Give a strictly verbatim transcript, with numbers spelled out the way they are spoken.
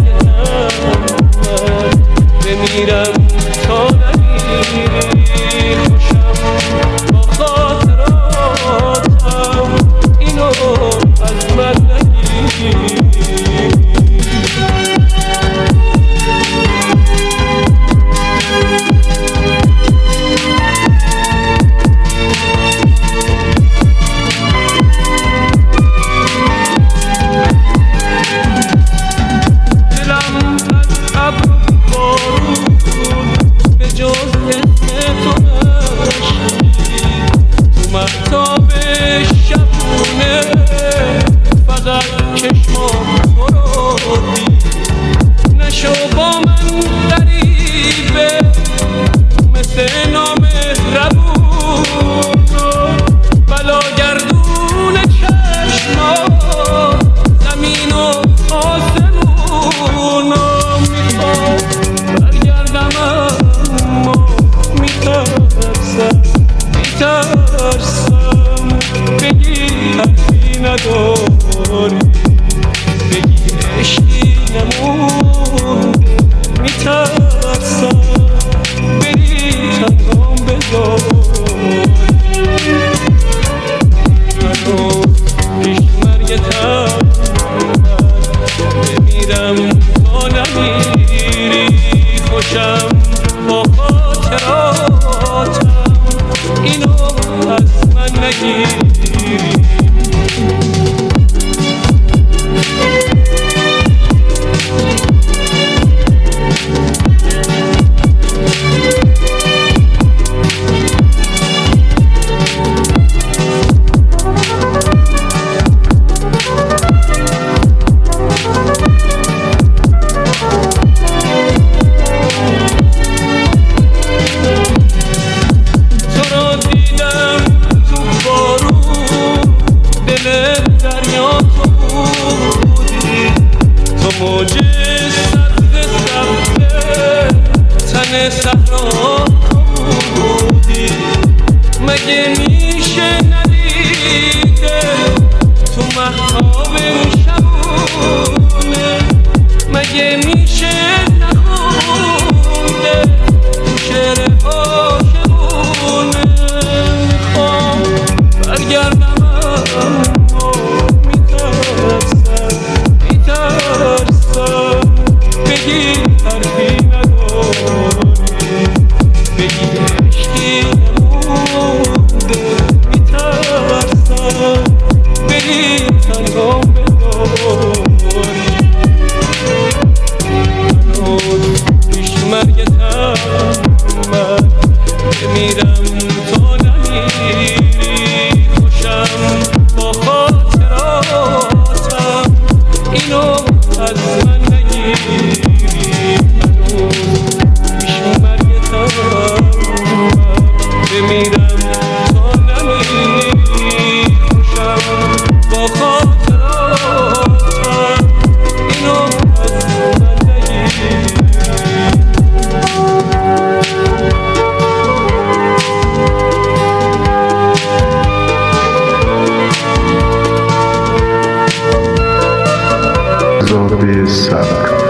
مرگتم من بمیرم تا نمیری خوشم با خاطراتم اینو از من نگیری نداری بگی عشقی نمونده میترسم بری تنهام بذاری هنوز پیش مرگتم بمیرم تا نمیری خوشم با خاطراتم اینو از من نگیری موج سبز سبز تن صحرا بودی مگه میشه ندیده تو مهتاب شبونه مگه میشه نخونده تو شعر عاشقونه میخوام برگردم اما میترسم میترسم بگی حرفی نداری بگی عشقی نمونده میترسم بری تنهام بداری هنوز پیش مرگتم من بمیرم تا نمیری خوشم با خاطراتم اینو از من نگیری هنوز پیش مرگتم من بمیرم تا نمیری خوشم با خاطراتم اینو از من نگیری زاویه صبر